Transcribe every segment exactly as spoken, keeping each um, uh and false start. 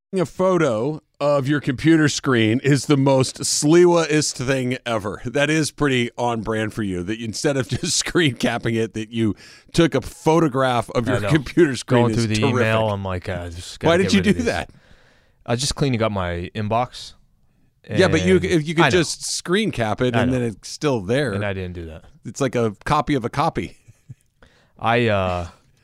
A photo of your computer screen is the most Sliwa-ist thing ever. That is pretty on brand for you, that you, instead of just screen capping it, that you took a photograph of your computer screen. Going through the terrific. email, I'm like, uh, why did you do that? I was just cleaning up my inbox. Yeah, but you if you could just screen cap it, and then it's still there. And I didn't do that. It's like a copy of a copy. I uh,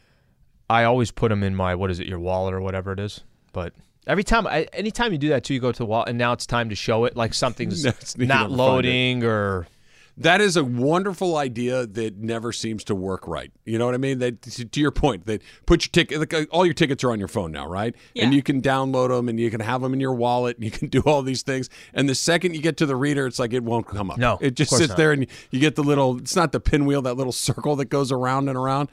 I always put them in my, what is it, your wallet or whatever it is. But every time, I, anytime you do that too, you go to the wallet, and now it's time to show it, like something's no, not loading or... That is a wonderful idea that never seems to work right. You know what I mean? That, to your point, that put your ticket, like, all your tickets are on your phone now, right? Yeah. And you can download them, and you can have them in your wallet, and you can do all these things. And the second you get to the reader, it's like it won't come up. No, it just sits not. there, and you get the little. It's not the pinwheel, that little circle that goes around and around.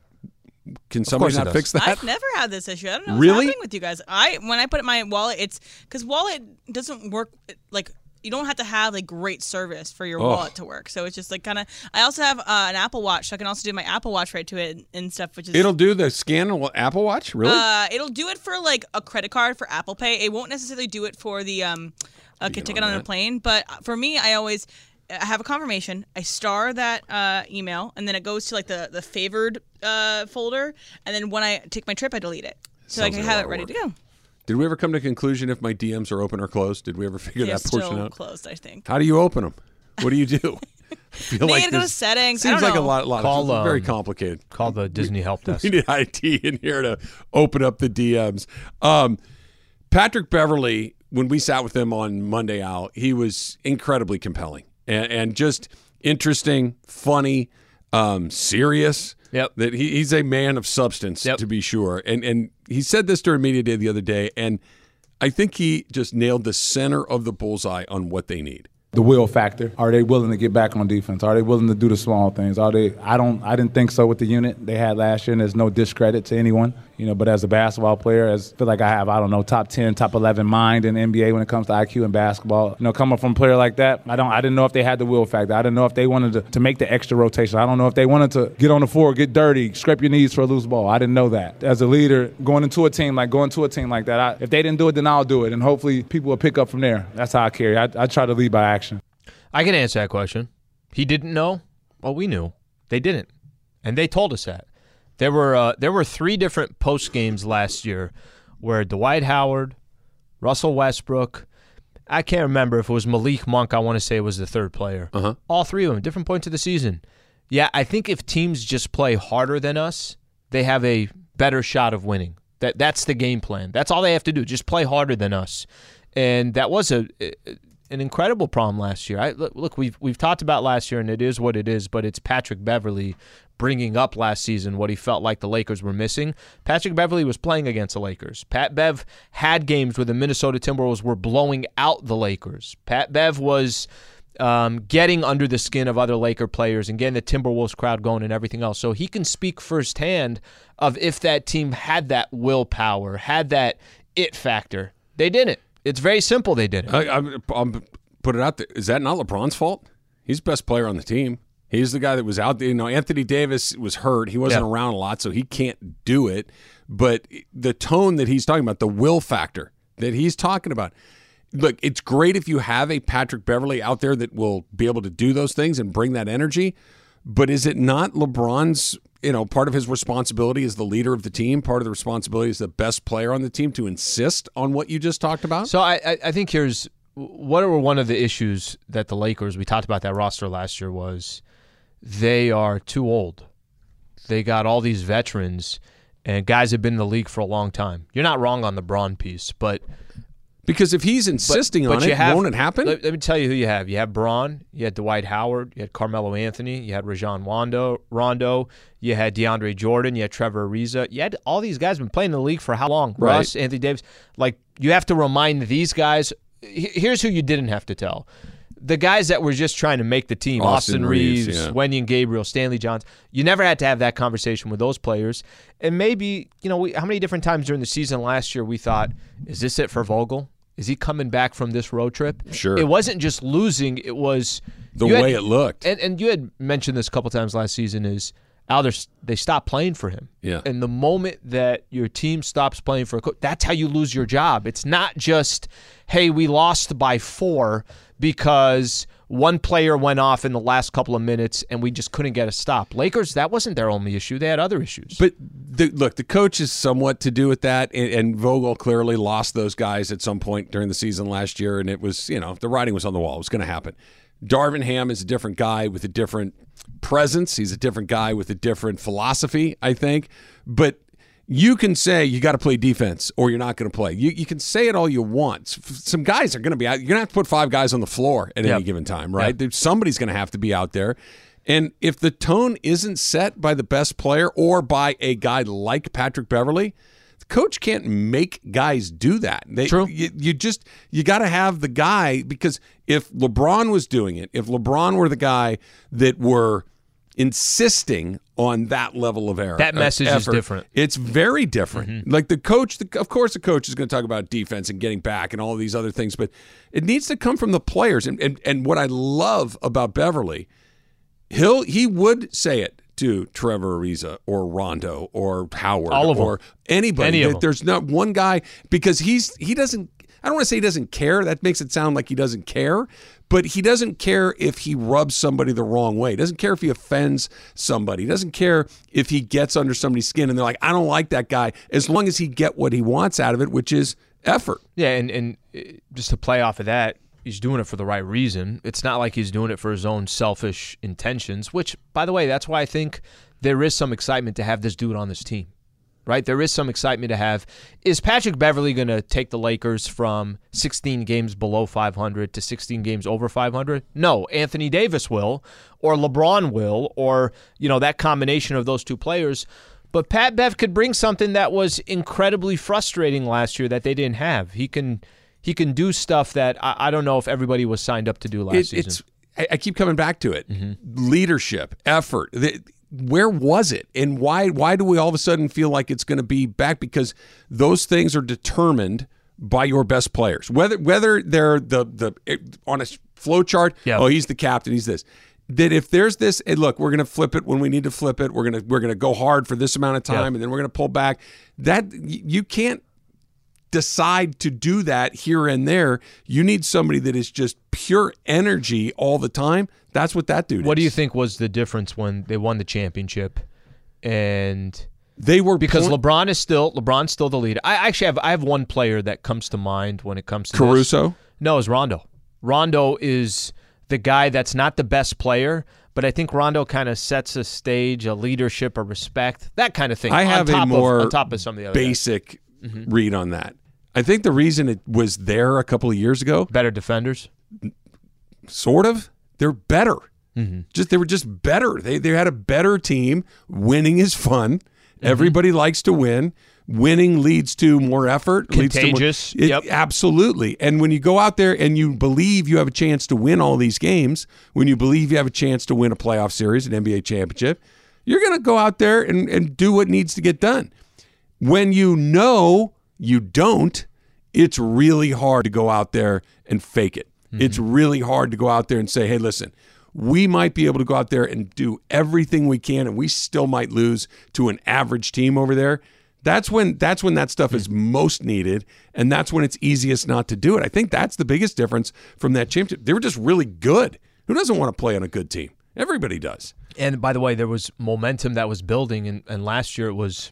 Can somebody not fix that? I've never had this issue. I don't know what's really? happening with you guys. I when I put it in my wallet, it's because wallet doesn't work like. You don't have to have like great service for your oh. wallet to work. So it's just like kind of. I also have uh, an Apple Watch, so I can also do my Apple Watch right to it and stuff. Which is it'll do the scan on Apple Watch, really? Uh, it'll do it for like a credit card for Apple Pay. It won't necessarily do it for the um, a ticket on, on a plane. But for me, I always I have a confirmation. I star that uh, email, and then it goes to like the the favored uh, folder. And then when I take my trip, I delete it, so Sounds I can like have it ready to go. Did we ever come to a conclusion if my D Ms are open or closed? Did we ever figure They're that portion still out? Closed, I think. How do you open them? What do you do? I feel they like gotta go to settings. Seems I don't like know. a lot, lot call, of um, very complicated. Call the Disney help desk. We need I T in here to open up the D Ms. Um, Patrick Beverley, when we sat with him on Monday out, he was incredibly compelling and, and just interesting, funny, um, serious. Yep. That he, he's a man of substance, yep. to be sure. And and he said this during media day the other day, and I think he just nailed the center of the bullseye on what they need. The will factor. Are they willing to get back on defense? Are they willing to do the small things? Are they? I don't. I didn't think so with the unit they had last year. And there's no discredit to anyone, you know. But as a basketball player, as I feel like I have, I don't know, top ten, top eleven mind in the N B A when it comes to I Q and basketball. You know, coming from a player like that, I don't. I didn't know if they had the will factor. I didn't know if they wanted to, to make the extra rotation. I don't know if they wanted to get on the floor, get dirty, scrape your knees for a loose ball. I didn't know that. As a leader, going into a team like going to a team like that, I, if they didn't do it, then I'll do it, and hopefully people will pick up from there. That's how I carry. I, I try to lead by action. I can answer that question. He didn't know? Well, we knew. They didn't. And they told us that. There were uh, there were three different post games last year where Dwight Howard, Russell Westbrook, I can't remember if it was Malik Monk, I want to say was the third player. Uh-huh. All three of them, different points of the season. Yeah, I think if teams just play harder than us, they have a better shot of winning. That That's the game plan. That's all they have to do, just play harder than us. And that was a... a an incredible problem last year. I, look, look, we've we've talked about last year, and it is what it is, but it's Patrick Beverley bringing up last season what he felt like the Lakers were missing. Patrick Beverley was playing against the Lakers. Pat Bev had games where the Minnesota Timberwolves were blowing out the Lakers. Pat Bev was um, getting under the skin of other Laker players and getting the Timberwolves crowd going and everything else. So he can speak firsthand of if that team had that willpower, had that it factor. They didn't. It's very simple. They did it. I, I'm, I'm put it out there. Is that not LeBron's fault? He's the best player on the team. He's the guy that was out there. You know, Anthony Davis was hurt. He wasn't yeah. around a lot, so he can't do it. But the tone that he's talking about, the will factor that he's talking about, look, it's great if you have a Patrick Beverley out there that will be able to do those things and bring that energy. But is it not LeBron's, you know, part of his responsibility as the leader of the team, part of the responsibility as the best player on the team to insist on what you just talked about? So I, I think here's what were one of the issues that the Lakers, we talked about that roster last year, was they are too old. They got all these veterans, and guys have been in the league for a long time. You're not wrong on the Braun piece, but... Because if he's insisting but, but on it, have, won't it happen? Let, let me tell you who you have. You have Braun, you had Dwight Howard, you had Carmelo Anthony, you had Rajon Rondo, Rondo, you had DeAndre Jordan, you had Trevor Ariza. You had all these guys been playing in the league for how long? Right. Russ, Anthony Davis. Like, you have to remind these guys. Here's who you didn't have to tell. The guys that were just trying to make the team, Austin, Austin Reeves, Reeves yeah. Wenyen Gabriel, Stanley Johnson. You never had to have that conversation with those players. And maybe, you know, we, how many different times during the season last year we thought, is this it for Vogel? Is he coming back from this road trip? Sure. It wasn't just losing. It was the way had, it looked. And, and you had mentioned this a couple times last season is Al, they stop playing for him. Yeah. And the moment that your team stops playing for a coach, that's how you lose your job. It's not just, hey, we lost by four because one player went off in the last couple of minutes and we just couldn't get a stop. Lakers, that wasn't their only issue. They had other issues. But the, look, the coach is somewhat to do with that, and, and Vogel clearly lost those guys at some point during the season last year, and it was, you know, the writing was on the wall. It was going to happen. Darvin Ham is a different guy with a different presence. He's a different guy with a different philosophy, I think. But you can say you got to play defense or you're not going to play. You you can say it all you want. Some guys are going to be out. You're going to have to put five guys on the floor at yep. any given time, right? Yep. Somebody's going to have to be out there. And if the tone isn't set by the best player or by a guy like Patrick Beverley, the coach can't make guys do that. They, True. You, you just you got to have the guy, because if LeBron was doing it, if LeBron were the guy that were insisting on that level of error, that message effort, is different. It's very different. Mm-hmm. Like the coach, the, of course, the coach is going to talk about defense and getting back and all these other things, but it needs to come from the players. And and, and what I love about Beverley, he'll he would say it to Trevor Ariza or Rondo or Howard All of or them. anybody. Any of them. There's not one guy, because he's he doesn't. I don't want to say he doesn't care. That makes it sound like he doesn't care. But he doesn't care if he rubs somebody the wrong way. He doesn't care if he offends somebody. He doesn't care if he gets under somebody's skin and they're like, I don't like that guy, as long as he get what he wants out of it, which is effort. Yeah, and, and just to play off of that, he's doing it for the right reason. It's not like he's doing it for his own selfish intentions, which, by the way, that's why I think there is some excitement to have this dude on this team. Right? There is some excitement to have. Is Patrick Beverley going to take the Lakers from sixteen games below five hundred to sixteen games over five hundred? No. Anthony Davis will, or LeBron will, or, you know, that combination of those two players. But Pat Bev could bring something that was incredibly frustrating last year that they didn't have. He can he can do stuff that I, I don't know if everybody was signed up to do last It, season. it's I, I keep coming back to it. Mm-hmm. Leadership, effort. The, where was it, and why why do we all of a sudden feel like it's going to be back? Because those things are determined by your best players, whether whether they're the the on a flow chart. Yep. Oh, he's the captain, he's this. That if there's this, hey, look, we're going to flip it when we need to flip it. We're going to we're going to go hard for this amount of time, Yep. and then we're going to pull back. That you can't decide to do that here and there. You need somebody that is just pure energy all the time. That's what that dude is. What do you think was the difference when they won the championship? And They were because point- LeBron is still LeBron's still the leader. I actually have I have one player that comes to mind when it comes to Caruso? This. No, it's Rondo. Rondo is the guy that's not the best player, but I think Rondo kind of sets a stage, a leadership, a respect, that kind of thing. I on have top a more of, on top of some of the other guys. basic read on that. I think the reason it was there a couple of years ago, Better defenders. sort of, they're better. Mm-hmm. Just they were just better. They they had a better team. Winning is fun. Mm-hmm. Everybody likes to win. Winning leads to more effort. Contagious. Leads to more, it, Yep. Absolutely. And when you go out there and you believe you have a chance to win all these games, when you believe you have a chance to win a playoff series, an N B A championship, you're going to go out there and, and do what needs to get done. When you know you don't, it's really hard to go out there and fake it. Mm-hmm. It's really hard to go out there and say, hey, listen, we might be able to go out there and do everything we can, and we still might lose to an average team over there. That's when that's when that stuff is most needed, and that's when it's easiest not to do it. I think that's the biggest difference from that championship. They were just really good. Who doesn't want to play on a good team? Everybody does. And by the way, there was momentum that was building, and, and last year it was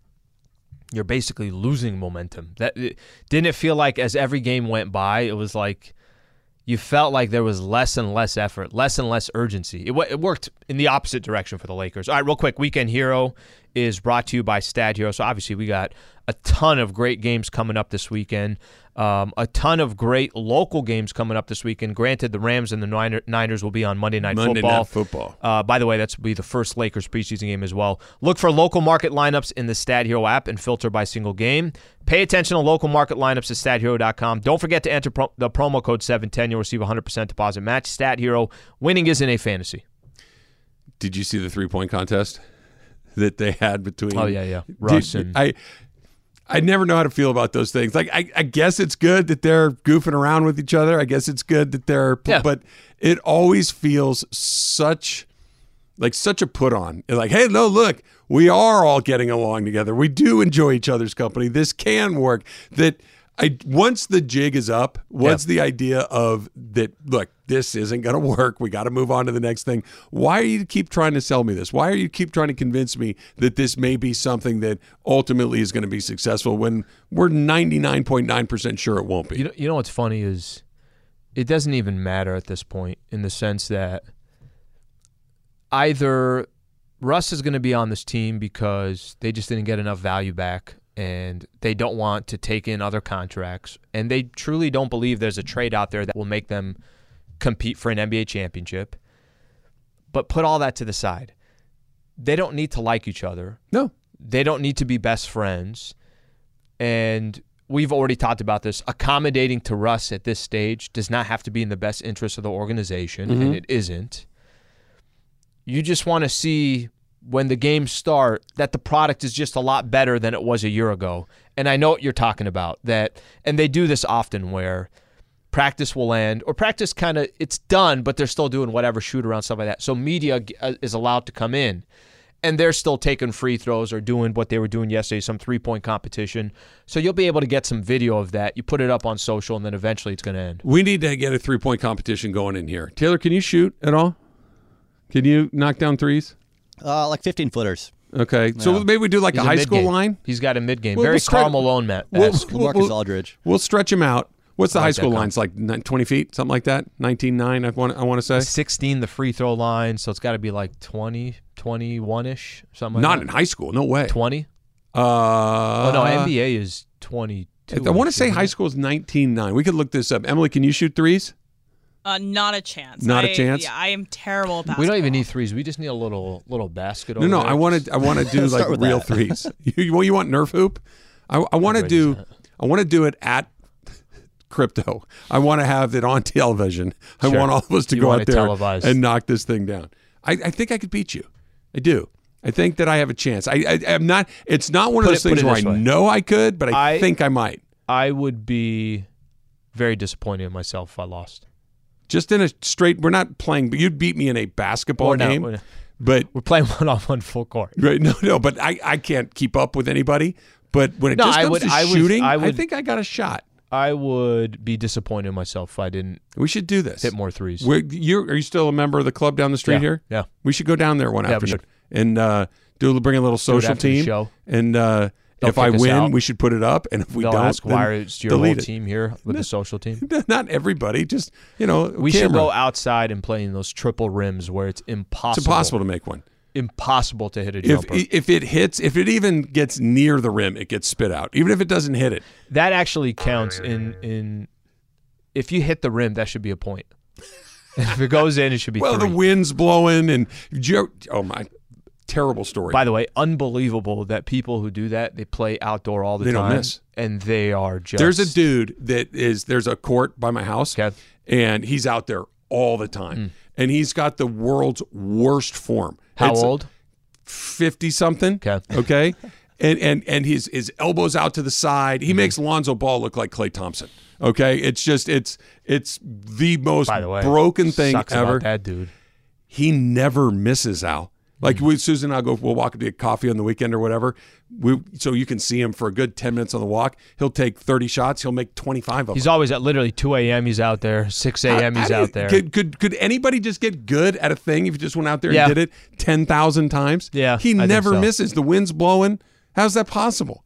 you're basically losing momentum. That it, didn't it feel like as every game went by, it was like you felt like there was less and less effort, less and less urgency. It, it worked in the opposite direction for the Lakers. All right, real quick, Weekend Hero is brought to you by Stat Hero. So obviously we got a ton of great games coming up this weekend. Um, a ton of great local games coming up this weekend. Granted, the Rams and the Niner, Niners will be on Monday Night Monday Football. Night Football. Uh, by the way, that's will be the first Lakers preseason game as well. Look for local market lineups in the Stat Hero app and filter by single game. Pay attention to local market lineups at stat hero dot com. Don't forget to enter pro- the promo code seven ten. You'll receive a one hundred percent deposit match. Stat Hero, winning isn't a fantasy. Did you see the three-point contest that they had between? Oh, yeah, yeah. Russ Did, and... I I never know how to feel about those things. Like, I, I guess it's good that they're goofing around with each other. I guess it's good that they're... Yeah. But it always feels such... like such a put on. Like, hey, no, look, we are all getting along together. We do enjoy each other's company. This can work. That I once the jig is up, once yeah. the idea of that, look, this isn't going to work. We got to move on to the next thing. Why are you keep trying to sell me this? Why are you keep trying to convince me that this may be something that ultimately is going to be successful when we're ninety-nine point nine percent sure it won't be? You know, you know what's funny is it doesn't even matter at this point in the sense that either Russ is going to be on this team because they just didn't get enough value back and they don't want to take in other contracts, and they truly don't believe there's a trade out there that will make them compete for an N B A championship. But put all that to the side. They don't need to like each other. No. They don't need to be best friends. And we've already talked about this. Accommodating to Russ at this stage does not have to be in the best interest of the organization, mm-hmm. and it isn't. You just want to see when the games start that the product is just a lot better than it was a year ago. And I know what you're talking about. That, and they do this often where practice will end, or practice kind of, it's done, but they're still doing whatever, shoot around, stuff like that. So media is allowed to come in, and they're still taking free throws or doing what they were doing yesterday, some three-point competition. So you'll be able to get some video of that. You put it up on social, and then eventually it's going to end. We need to get a three-point competition going in here. Taylor, can you shoot at all? Can you knock down threes? Uh, like fifteen footers. Okay, so Yeah. maybe we do like He's a high mid-game. school line. He's got a mid-game. We'll- Very we'll Karl stretch- Malone-esque. We'll- Marcus we'll- Aldridge. We'll stretch him out. What's the I high like school that line? It's like nine- twenty feet, something like that. nineteen nine, I want, I want to say. sixteen the free throw line, so it's got to be like twenty, twenty-one-ish, something like Not that. in high school, no way. twenty? Uh, Oh, no, N B A is twenty-two. I want to say isn't high it? school is nineteen nine. We could look this up. Emily, can you shoot threes? Uh, not a chance. Not a I- chance? Yeah, I am terrible at basketball. We don't even need threes. We just need a little little basket No, over no. there. I want to. I want to do like Start with real that. threes. You, you, you want Nerf hoop? I, I want to Everybody do. does that. I want to do it at Crypto. I want to have it on television. I Sure. want all of us to You go want out it there televised. and knock this thing down. I, I think I could beat you. I do. I think that I have a chance. I, I I'm not. It's not one of Put those it- put things it where I this way. know I could, but I, I- think I might. I would be very disappointed in myself if I lost. Just in a straight. We're not playing. But you'd beat me in a basketball Or not, game. we're- But We're playing one-on-one full court. right, no, no. But I, I can't keep up with anybody. But when it No, just I comes would- to I would- shooting, I I, would- think I got a shot. I would be disappointed in myself if I didn't We should do this. hit more threes. We're, you're, are you still a member of the club down the street Yeah, here? yeah. We should go down there one Yeah, we afternoon should. and uh, do bring a little social after the team. show. And uh, They'll if I kick us win, out. we should put it up. And if we They'll don't, ask then why is your whole delete it. team here with the social team? Not everybody, just you know. We camera. should go outside and play in those triple rims where it's impossible. It's impossible to make one. impossible to hit a If jumper. if it hits, if it even gets near the rim, it gets spit out. Even if it doesn't hit it. that actually counts in in. If you hit the rim, that should be a point. If it goes in, it should be Well, three. the wind's blowing, and Joe, oh my, terrible story. By the way, unbelievable that people who do that, they play outdoor all the They don't time. miss. And they are just. There's a dude that is there's a court by my house, Okay. and he's out there all the time, and he's got the world's worst form. How It's old? Fifty something. Okay. Okay. And and and his his elbows out to the side. Mm-hmm. He makes Lonzo Ball look like Klay Thompson. Okay. It's just it's it's the most By the way, broken thing sucks ever. about that dude. He never misses, Al. Like Mm-hmm. we, Susan and I go, we'll walk to get coffee on the weekend or whatever. We so you can see him for a good ten minutes on the walk. He'll take thirty shots. He'll make twenty five of He's them. always at literally two a.m. He's out there. six a.m. How- He's how do you- out there. Could, could could anybody just get good at a thing if you just went out there Yeah. and did it ten thousand times? Yeah, he I think never so. misses. The wind's blowing. How's that possible?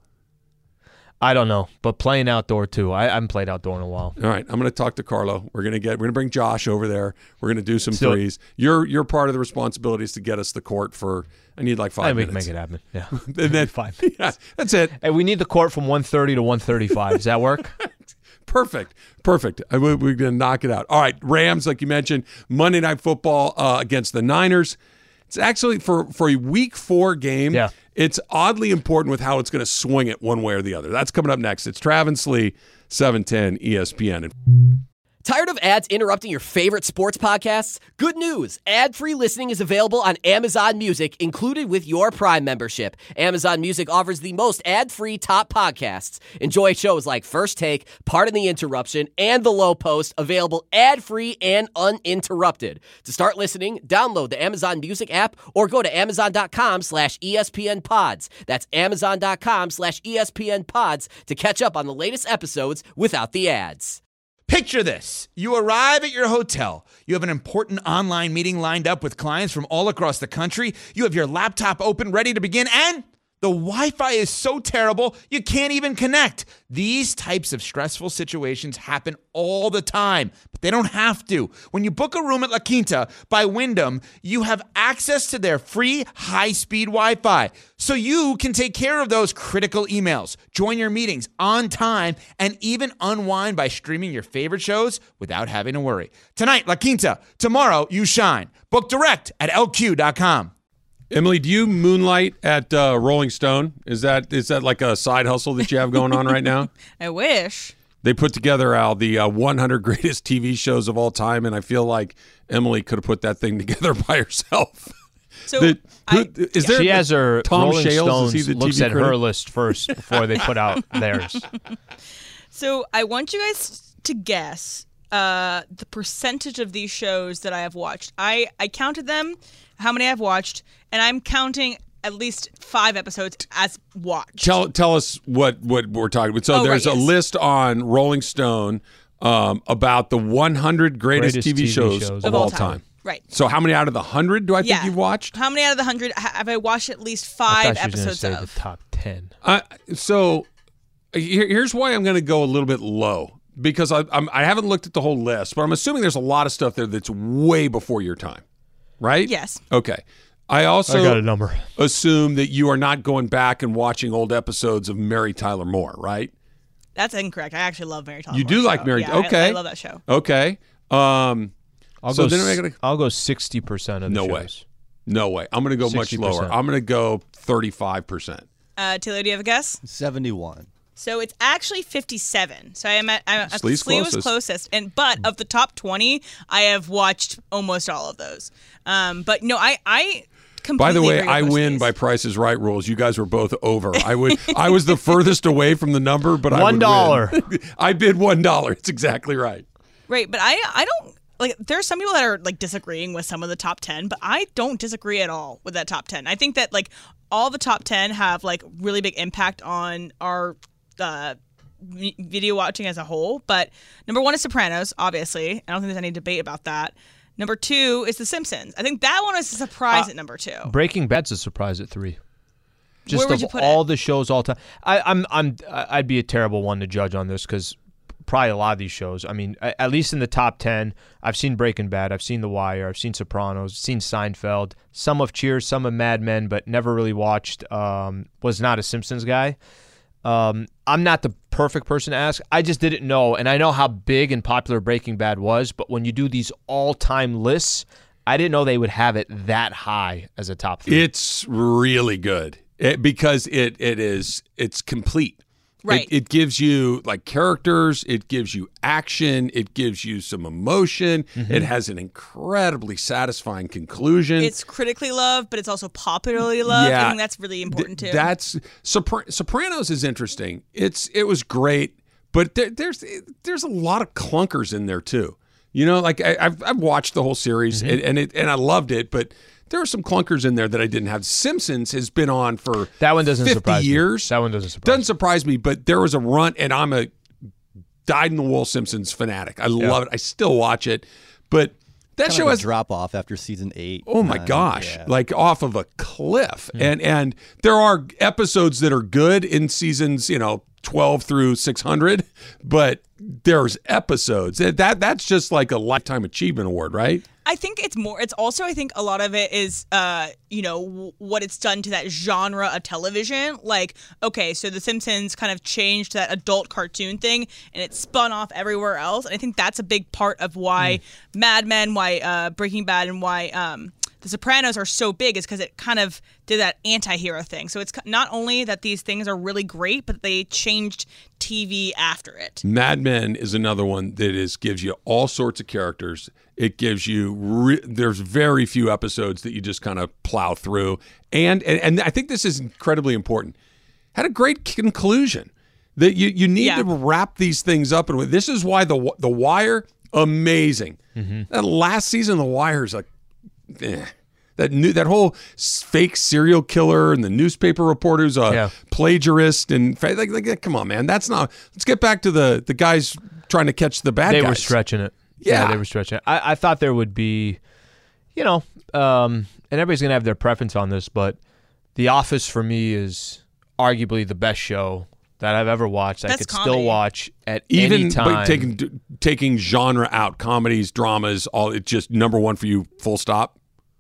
I don't know, but playing outdoor too. I, I haven't played outdoor in a while. All right, I'm going to talk to Carlo. We're going to get. We're going to bring Josh over there. We're going to do some Let's do it. threes. Your your part of the responsibility is to get us the court for. I need like I five think we can minutes. make it happen. Yeah. And then Fine. Yeah, that's it. Hey, we need the court from one thirty to one thirty-five. Does that work? Perfect. Perfect. I- we- We're going to knock it out. All right, Rams, like you mentioned, Monday Night Football uh, against the Niners. It's actually for for a Week Four game. Yeah. It's oddly important with how it's going to swing it one way or the other. That's coming up next. It's Travis Lee, seven ten E S P N. Tired of ads interrupting your favorite sports podcasts? Good news! Ad-free listening is available on Amazon Music, included with your Prime membership. Amazon Music offers the most ad-free top podcasts. Enjoy shows like First Take, Pardon the Interruption, and The Low Post, available ad-free and uninterrupted. To start listening, download the Amazon Music app or go to amazon.com slash ESPN pods. That's amazon.com slash ESPN pods to catch up on the latest episodes without the ads. Picture this. You arrive at your hotel. You have an important online meeting lined up with clients from all across the country. You have your laptop open, ready to begin, and the Wi-Fi is so terrible, you can't even connect. These types of stressful situations happen all the time, but they don't have to. When you book a room at La Quinta by Wyndham, you have access to their free high-speed Wi-Fi, so you can take care of those critical emails, join your meetings on time, and even unwind by streaming your favorite shows without having to worry. Tonight, La Quinta. Tomorrow, you shine. Book direct at L Q dot com. Emily, do you moonlight at uh, Rolling Stone? Is that is that like a side hustle that you have going on right now? I wish. They put together, Al, the uh, one hundred greatest T V shows of all time, and I feel like Emily could have put that thing together by herself. So the, who, I, is yeah. there She has her Tom Rolling Shales, is he Stones the looks T V at critic? her list first before they put out theirs. So I want you guys to guess uh, the percentage of these shows that I have watched. I, I counted them, how many I've watched, and I'm counting at least five episodes as watched. Tell tell us what, what we're talking about. So Oh, there's right, a yes. list on Rolling Stone um, about the one hundred greatest, Greatest T V, T V shows, shows of, all time. Right. So how many out of the one hundred do I think Yeah. you've watched? How many out of the hundred ha- have I watched at least I five thought she was episodes gonna say of? the top ten. Uh, so here, here's why I'm going to go a little bit low, because I, I'm, I haven't looked at the whole list, but I'm assuming there's a lot of stuff there that's way before your time, right? Yes. Okay. I also I got a number. assume that you are not going back and watching old episodes of Mary Tyler Moore, right? That's incorrect. I actually love Mary Tyler You Moore do show. like Mary- Yeah, I- okay. I, love that show. Okay. Um, I'll So go. then I s- gotta- I'll go sixty percent of the No shows. way. no way. I'm going to go much sixty lower. percent. I'm going to go thirty-five percent. Uh, Taylor, do you have a guess? seventy-one. So it's actually fifty-seven. So I am at, I'm at Slee's Slee was closest. closest, and but of the top twenty, I have watched almost all of those. Um, but no, I I completely By the way, agree with I most of win these. by Price is Right rules. You guys were both over. I would. I was the furthest away from the number, but I One would dollar. win. I bid one dollar. It's exactly right. right. But I I don't like. There are some people that are like disagreeing with some of the top ten, but I don't disagree at all with that top ten. I think that like all the top ten have like really big impact on our uh, v- video watching as a whole. But number one is Sopranos, obviously. I don't think there's any debate about that. Number two is The Simpsons. I think that one is a surprise at number two. Breaking Bad's a surprise at three. Just Where would of you put all it? the shows all time, I, I'm I'm I'd be a terrible one to judge on this because probably a lot of these shows. I mean, a- at least in the top ten, I've seen Breaking Bad, I've seen The Wire, I've seen Sopranos, seen Seinfeld, some of Cheers, some of Mad Men, but never really watched. Um, was not a Simpsons guy. Um, I'm not the perfect person to ask. I just didn't know, and I know how big and popular Breaking Bad was. But when you do these all-time lists, I didn't know they would have it that high as a top three. It's really good it, because it it is it's complete. Right. It, it gives you like characters. It gives you action. It gives you some emotion. It has an incredibly satisfying conclusion. It's critically loved, but it's also popularly loved. Yeah. I think that's really important Th- too. That's Sopra- Sopranos is interesting. It's it was great, but there, there's there's a lot of clunkers in there too. You know, like I, I've I've watched the whole series and and, it, and I loved it, but there were some clunkers in there that I didn't have. Simpsons has been on for That one doesn't fifty surprise years. me. That one doesn't surprise Doesn't me. surprise me, but there was a run, and I'm a dyed-in-the-wool Simpsons fanatic. I love it. I still watch it, but that Kind show of a has drop off after season eight. oh my nine, gosh, yeah. like off of a cliff. And and there are episodes that are good in seasons, you know, twelve through six hundred, but there's episodes that, that that's just like a lifetime achievement award, right? I think it's more. It's also. I think a lot of it is, uh, you know, w- what it's done to that genre of television. Like, okay, so The Simpsons kind of changed that adult cartoon thing, and it spun off everywhere else. And I think that's a big part of why Mad Men, why uh, Breaking Bad, and why um, The Sopranos are so big is because it kind of did that anti-hero thing. So it's not only that these things are really great, but they changed T V after it. Mad Men is another one that is gives you all sorts of characters. It gives you re- there's very few episodes that you just kind of plow through, and, and and I think this is incredibly important. Had a great conclusion that you you need Yeah. to wrap these things up, and this is why the the Wire amazing. Mm-hmm. That last season, the Wire is like. Eh. That new that whole s- fake serial killer and the newspaper reporter who's a Yeah. plagiarist and fa- like, like come on, man, that's not. Let's get back to the the guys trying to catch the bad They guys. were stretching it. Yeah. they were stretching it. I, I thought there would be, you know, um, and everybody's going to have their preference on this, but The Office for me is arguably the best show that I've ever watched. I That's could still comedy. watch at Even any time. but taking taking genre out, comedies, dramas, all it's just number one for you. Full stop.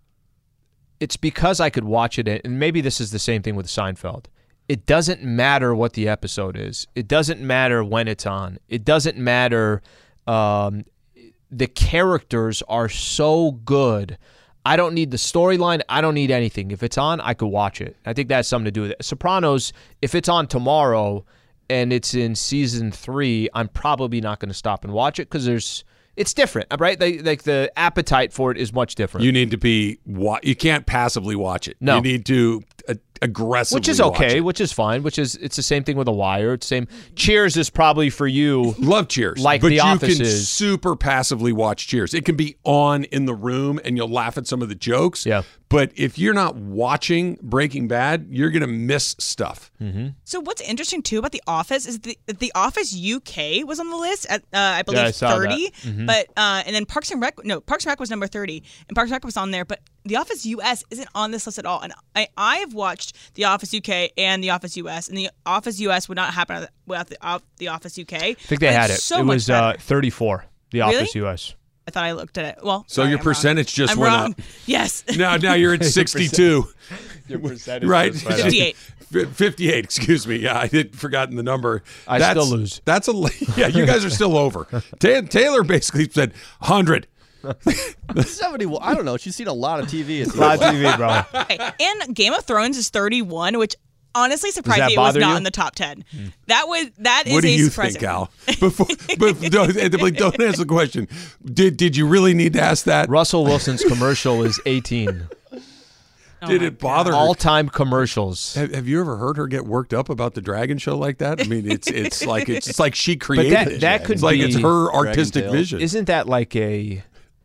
It's because I could watch it, and maybe this is the same thing with Seinfeld. It doesn't matter what the episode is. It doesn't matter when it's on. It doesn't matter. Um, the characters are so good. I don't need the storyline. I don't need anything. If it's on, I could watch it. I think that has something to do with it. Sopranos, if it's on tomorrow and it's in season three, I'm probably not going to stop and watch it because there's it's different, right? Like, like the appetite for it is much different. You need to be. wa- You can't passively watch it. No. You need to uh, aggressively, Which is watch okay, it. which is fine, which is it's the same thing with The Wire. It's the same. Cheers is probably for you. Love Cheers, Like but The you Office can is. super passively watch Cheers. It can be on in the room, and you'll laugh at some of the jokes. Yeah. But if you're not watching Breaking Bad, you're gonna miss stuff. So what's interesting too about The Office is the The Office U K was on the list at uh, I believe Yeah, I saw that. thirty, but uh, and then Parks and Rec no Parks and Rec was number thirty, and Parks and Rec was on there, but The Office U S isn't on this list at all. And I I've watched The Office U K and The Office U S, and The Office U S would not happen without the, uh, the Office U K. I think they had it. So it much was uh, better. thirty-four. The Really? Office U S. I thought I looked at it. Well, So sorry, your I'm wrong. percentage just I'm went wrong. up. Yes. Now, now you're at sixty-two. Your percentage Right. was right up. fifty-eight. F- fifty-eight. Excuse me. Yeah, I had forgotten the number. I That's- still lose. That's a. Yeah, you guys are still over. Ta- Taylor basically said hundred. Somebody, will, I don't know. She's seen a lot of T V. It seems Live like. T V, bro. Okay. And Game of Thrones is thirty-one, which honestly surprised that me it was bother not you? in the top ten. That was that is What do a you surprising. think, Al? Before, but don't, don't answer the question. Did did you really need to ask that? Russell Wilson's commercial is eighteen. Did it bother her? All-time commercials. Have, have you ever heard her get worked up about the Dragon show like that? I mean, it's it's like it's, it's like she created that- it. that could it's like be- it's her artistic Tale. vision. Isn't that like a?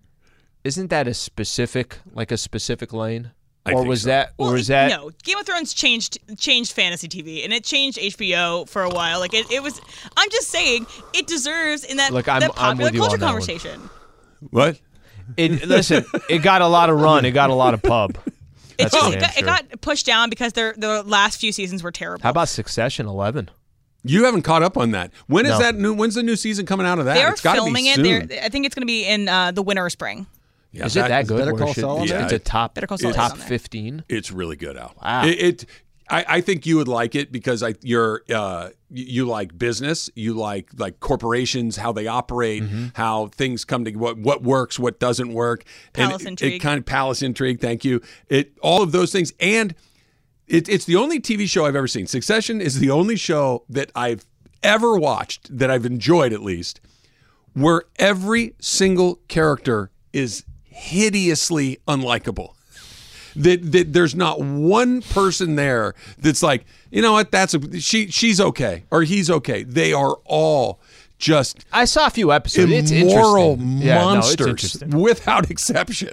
Isn't that a specific, like a specific lane, I or think was so. that, or Well, was that? no? Game of Thrones changed changed fantasy T V, and it changed H B O for a while. Like it, it was. I'm just saying it deserves in that, Look, I'm- that I'm popular with you culture on that one. conversation. What? It, listen, it got a lot of run. It got a lot of pub. It That's just for it damn got, it sure. got pushed down because their the last few seasons were terrible. How about Succession eleven? You haven't caught up on that. When is No. that new? When's the new season coming out of that? They're It's gotta filming be it. soon. They're, I think it's going to be in uh, the winter or spring. Yeah, Is it that good? Better Or Call should- Saul on there? It's a top, Better Call Saul is top on there. fifteen. It's really good, Al. Wow. It, it I, I think you would like it because I you're uh you, you like business, you like like corporations, how they operate, Mm-hmm. how things come to what what works, what doesn't work. Palace and it- intrigue. It kind of palace intrigue. Thank you. It all of those things, and it, it's the only T V show I've ever seen. Succession is the only show that I've ever watched that I've enjoyed at least, where every single character is hideously unlikable. That, that there's not one person there that's like, you know what, that's a, she she's okay or he's okay. They are all just I saw a few episodes. It's immoral interesting. Yeah, no, it's monsters interesting. without exception.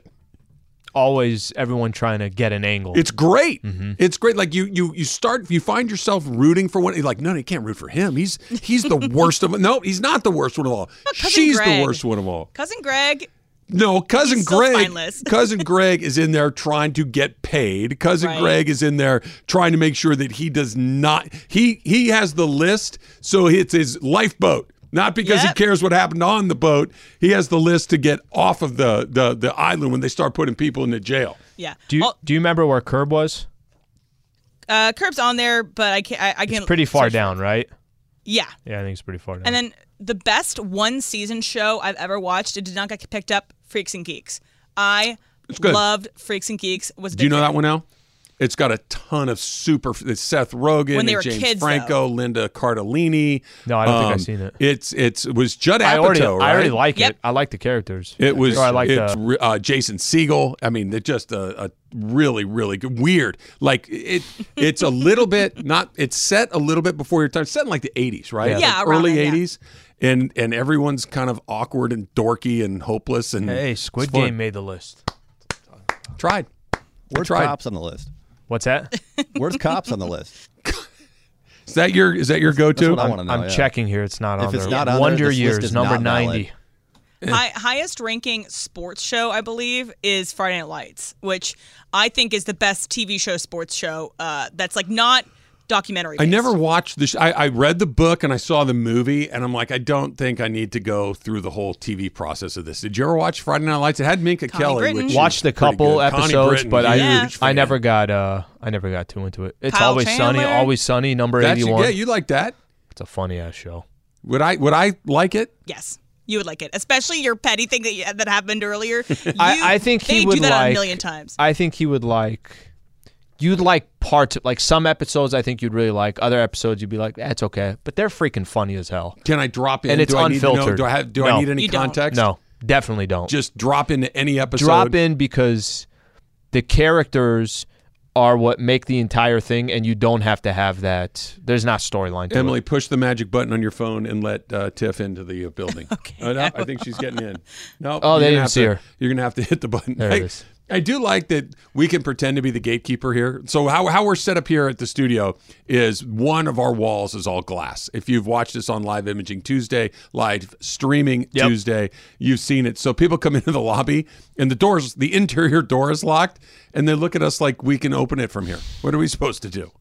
Always everyone trying to get an angle. It's great. Mm-hmm. It's great. Like you, you, you start. You find yourself rooting for one. You're like, no, no, you can't root for him. He's he's the worst of. No, he's not the worst one of all. Cousin She's Greg. the worst one of all. Cousin Greg. No, cousin He's still Greg. spineless. Cousin Greg is in there trying to get paid. Cousin Right. Greg is in there trying to make sure that he does not. He he has the list, so it's his lifeboat. Not because Yep. he cares what happened on the boat. He has the list to get off of the the the island when they start putting people into jail. Yeah. do you Oh, do you remember where Curb was? uh, Curb's on there, but I can't. I, I can. Pretty far search for down, it. right? Yeah. Yeah, I think it's pretty far down. And then the best one season show I've ever watched, it did not get picked up, Freaks and Geeks. I It's good. Loved Freaks and Geeks. Was a Do you big know fan. that one now? It's got a ton of super. It's Seth Rogen, When they and were James kids, Franco, though. Linda Cardellini. No, I don't think I've Um, seen it. It's it's it was Judd Apatow, I already, right? I already like Yep. it. I like the characters. It was Or I like it's the. re- uh, Jason Segel. I mean, it's just a, a really, really good. Weird. Like it. It's a little bit not. It's set a little bit before your time. It's set in like the eighties, right? Yeah. Yeah, Like around early then, yeah. eighties, and and everyone's kind of awkward and dorky and hopeless and Hey, it's Squid fun. Game made the list. Tried. Where's tried. Cops on the list? What's that? Where's Cops on the list? Is that your is that your go That's to? what I want to know. I'm yeah. checking here. It's not If on it's there. not on there, Wonder this list Years, is number not valid. ninety. High, highest ranking sports show, I believe, is Friday Night Lights, which I think is the best T V show, sports show. Uh, that's like not documentary. I never watched the. Sh- I, I read the book and I saw the movie, and I'm like, I don't think I need to go through the whole T V process of this. Did you ever watch Friday Night Lights? It had Minka Connie Kelly. Britton. Which is Watched a pretty couple good. Connie episodes, Britton, but I huge I fan. never got uh I never got too into it. It's Kyle Always Sunny, Chandler? Always Sunny, number That's- eighty-one. yeah, you like that? It's a funny ass show. Would I? Would I like it? Yes, you would like it, especially your petty thing that you, that happened earlier. You, I- I think he they would do that a like- million times. I think he would like. You'd like parts, like some episodes. I think you'd really like. Other episodes, you'd be like, "That's okay," but they're freaking funny as hell. Can I drop in? And it's do I need to know- unfiltered. do I have? Do No. I need any You don't. context? No, definitely don't. Just drop into any episode. Drop in because the characters are what make the entire thing, and you don't have to have that. There's not storyline to Emily, it. push the magic button on your phone and let uh, Tiff into the uh, building. okay. Uh, no, I think she's getting in. No. Oh, you're they gonna didn't have see to- her. You're gonna have to hit the button. There I, it is. I do like that we can pretend to be the gatekeeper here. So how how we're set up here at the studio is one of our walls is all glass. If you've watched us on Live Imaging Tuesday, live streaming Yep. Tuesday, you've seen it. So people come into the lobby and the doors, the interior door is locked, and they look at us like we can open it from here. What are we supposed to do?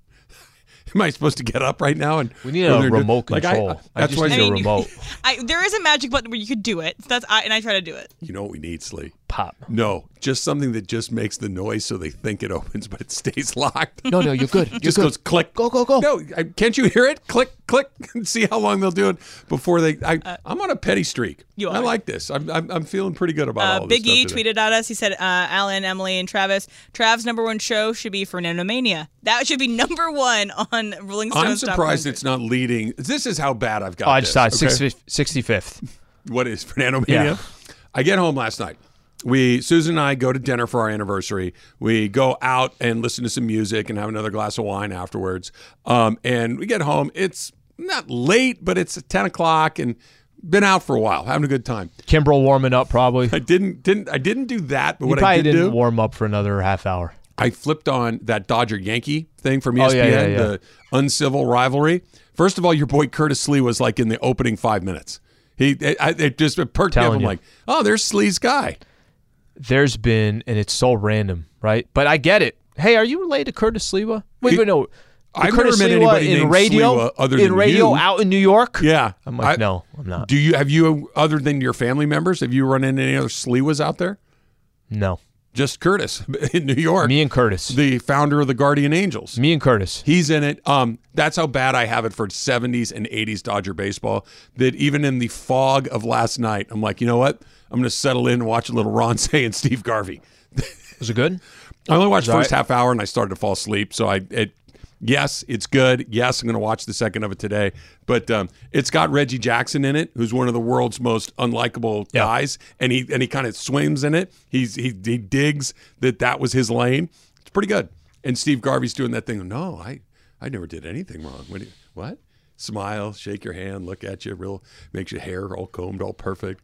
Am I supposed to get up right now? And We need or a they're- remote like, I- control. I, that's just why need I a mean, you- remote. I, there is a magic button where you could do it. That's I, and I try to do it. you know what we need, Slee? Pop. No, just something that just makes the noise so they think it opens, but it stays locked. No, no, you're good. You're just good. goes click. Go, go, go. No, I, can't you hear it? Click, click, and see how long they'll do it before they. I, I'm on a petty streak. You I are. like this. I'm, I'm, I'm feeling pretty good about Uh, all this Big E stuff today. tweeted at us. He said, uh, Alan, Emily, and Travis, Trav's number one show should be Fernando Mania. That should be number one on Rolling Stone's I'm top surprised one hundred. it's not leading. This is how bad I've got. Oh, I just this, saw it. okay? sixty-fifth. What is Fernando Mania? Yeah. I get home last night. We Susan and I go to dinner for our anniversary. We go out and listen to some music and have another glass of wine afterwards. Um, and we get home. It's not late, but it's ten o'clock and been out for a while, having a good time. Kimbrel warming up probably. I didn't didn't I didn't do that, but You what probably I did didn't do, warm up for another half hour. I flipped on that Dodger Yankee thing from E S Oh, P yeah, N, yeah, yeah. the uncivil rivalry. First of all, your boy Curtis Slee was like in the opening five minutes. He it, I- it just it perked me up. Telling I'm you. like, oh, there's Slee's guy. There's been, and it's so random, right? But I get it. Hey, are you related to Curtis Sliwa? Wait, He- wait, no. I've Curtis never met Sliwa anybody in named radio, Sliwa other in than radio you. out in New York. Yeah, I'm like, I- no, I'm not. Do you have you other than your family members? Have you run into any other Sliwas out there? No, Just Curtis in New York, me and Curtis. the founder of the Guardian Angels. me and Curtis. He's in it. Um, that's how bad I have it for seventies and eighties Dodger baseball. That even in the fog of last night, I'm like, you know what? I'm going to settle in and watch a little Ron Say and Steve Garvey. Was it good? I only watched the Right. first half hour and I started to fall asleep. So I, it, yes, it's good. Yes, I'm going to watch the second of it today. But um, it's got Reggie Jackson in it, who's one of the world's most unlikable Yeah. guys, and he and he kind of swims in it. He's he he digs that that was his lane. It's pretty good. And Steve Garvey's doing that thing. No, I I never did anything wrong. What? Do you, what? Smile, shake your hand, look at you, real makes your hair all combed, all perfect.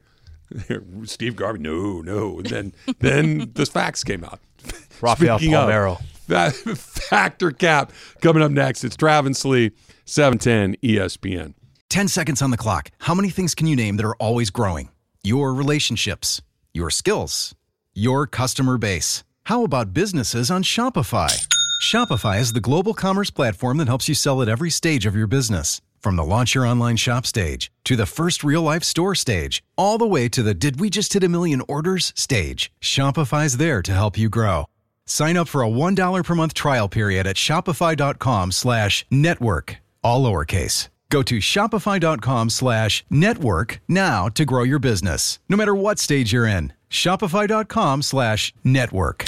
Steve Garvey, no, no. And then then the facts came out. Rafael Speaking of, Palmeiro. That Factor Cap coming up next. It's Travis Lee, seven ten E S P N. ten seconds on the clock. How many things can you name that are always growing? Your relationships, your skills, your customer base. How about businesses on Shopify? Shopify is the global commerce platform that helps you sell at every stage of your business. From the launch your online shop stage to the first real life store stage, all the way to the did we just hit a million orders stage. Shopify's there to help you grow. Sign up for a one dollar per month trial period at shopify.com slash network, all lowercase. Go to shopify.com slash network now to grow your business, no matter what stage you're in. Shopify.com slash network.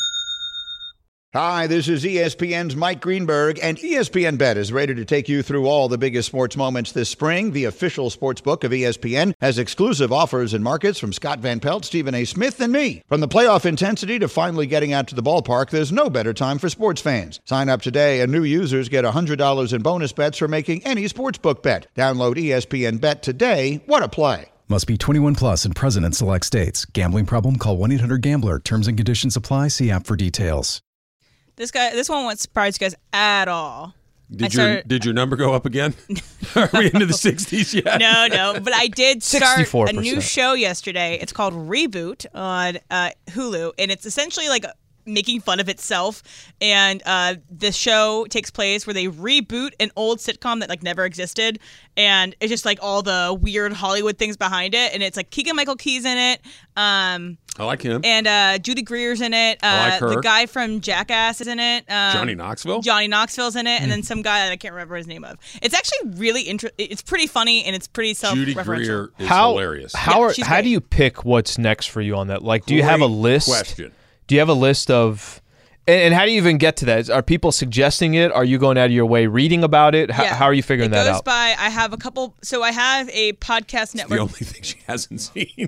Hi, this is E S P N's Mike Greenberg, and E S P N Bet is ready to take you through all the biggest sports moments this spring. The official sports book of E S P N has exclusive offers and markets from Scott Van Pelt, Stephen A. Smith, and me. From the playoff intensity to finally getting out to the ballpark, there's no better time for sports fans. Sign up today, and new users get one hundred dollars in bonus bets for making any sportsbook bet. Download E S P N Bet today. What a play. Must be twenty-one plus and present in select states. Gambling problem? Call one eight hundred gambler. Terms and conditions apply. See app for details. This guy, this one won't surprise you guys at all. Did I your started- did your number go up again? Are we into the sixties yet? No, no. But I did start sixty-four a percent. new show yesterday. It's called Reboot on uh, Hulu, and it's essentially like making fun of itself. And uh, the show takes place where they reboot an old sitcom that like never existed, and it's just like all the weird Hollywood things behind it. And it's like Keegan-Michael Key's in it. Um, I like him. And uh, Judy Greer's in it. Uh, I like her. The guy from Jackass is in it. Um, Johnny Knoxville? Johnny Knoxville's in it, and then some guy that I can't remember his name of. It's actually really interesting. It's pretty funny, and it's pretty Judy self-referential. Greer is How hilarious. How Yeah, are, she's how great. do you pick what's next for you on that? Like, do you have a Great list? question. Do you have a list of? And, and how do you even get to that? Are people suggesting it? Are you going out of your way reading about it? How, Yeah. how are you figuring it that goes out? by, I have a couple, so I have a podcast The network. only thing she hasn't seen.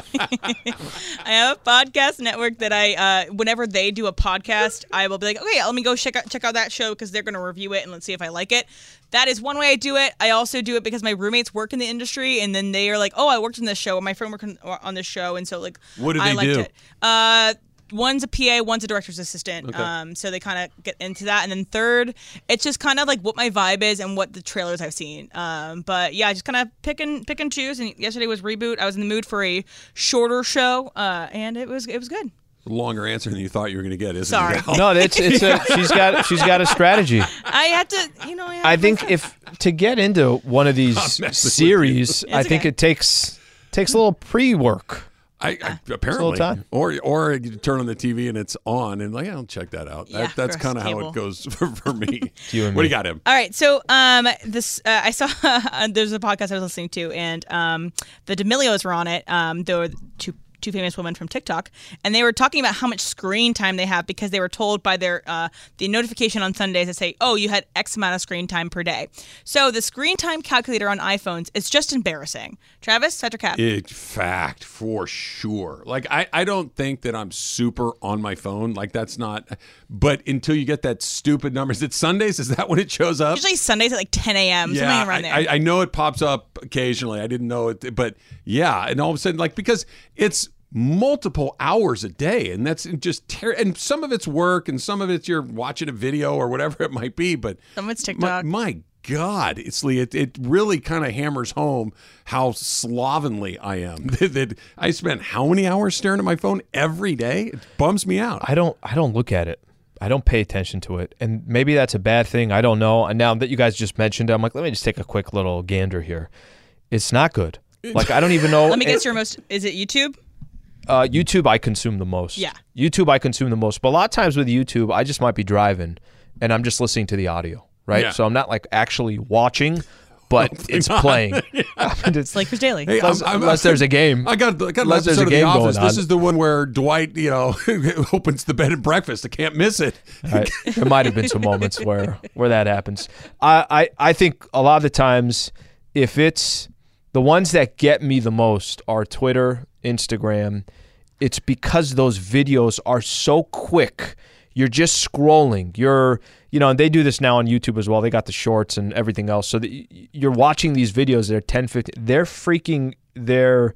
I have a podcast network that I, uh, whenever they do a podcast, I will be like, okay, let me go check out, check out that show because they're going to review it and let's see if I like it. That is one way I do it. I also do it because my roommates work in the industry, and then they are like, oh, I worked in this show, or my friend worked on- on this show, and so like, What do I they liked do? it. Uh, One's a P A, one's a director's assistant. Okay. Um, so they kind of get into that. And then third, it's just kind of like what my vibe is and what the trailers I've seen. Um, but yeah, just kind of pick and pick and choose. And yesterday was Reboot. I was in the mood for a shorter show, uh, and it was it was good. Longer answer than you thought you were going to get, isn't Sorry. it? Al? No, it's it's a she's got she's got a strategy. I had to, you know. I think if to get into one of these I'm messing with series, you. I It's think okay. it takes takes a little pre-work. I, I apparently, time. or or you turn on the T V and it's on, and like, I'll check that out. Yeah, that, that's gross kind of how cable. it goes for, for me. You and what do me. you got, him? All right, so um, this uh, I saw there's a podcast I was listening to, and um, the D'Amelios were on it. Um, they were two two famous women from TikTok, and they were talking about how much screen time they have because they were told by their uh, the notification on Sundays that say, oh, you had X amount of screen time per day. So the screen time calculator on iPhones is just embarrassing. Travis, Fact or Cap? It fact for sure. Like I, I don't think that I'm super on my phone. Like that's not. But until you get that stupid number, is it Sundays? Is that when it shows up? Usually Sundays at like ten a.m. Yeah, something around there. I, I, I know it pops up occasionally. I didn't know it, but yeah, and all of a sudden, like because it's multiple hours a day, and that's just ter- and some of it's work, and some of it's you're watching a video or whatever it might be. But Some of it's my, TikTok. my God, it's it, it really kind of hammers home how slovenly I am. that I spend how many hours staring at my phone every day? It bums me out. I don't I don't look at it. I don't pay attention to it. And maybe that's a bad thing. I don't know. And now that you guys just mentioned it, I'm like, let me just take a quick little gander here. It's not good. Like I don't even know. Let me guess your most. Is it YouTube? Uh, YouTube, I consume the most. Yeah. YouTube, I consume the most. But a lot of times with YouTube, I just might be driving and I'm just listening to the audio, right? Yeah. So I'm not like actually watching, but Hopefully it's not. playing. I mean, it's It's Lakers Daily. Hey, unless, unless there's a game. I got, I got an Unless there's episode a of The game Office. going This on. is the one where Dwight, you know, opens the bed at breakfast. I can't miss it. Right. There might have been some moments where where that happens. I, I, I think a lot of the times, if it's the ones that get me the most are Twitter, Instagram. It's because those videos are so quick. You're just scrolling. You're, you know, and they do this now on YouTube as well. They got the shorts and everything else. So that you're watching these videos that are ten, fifteen. They're freaking, they're,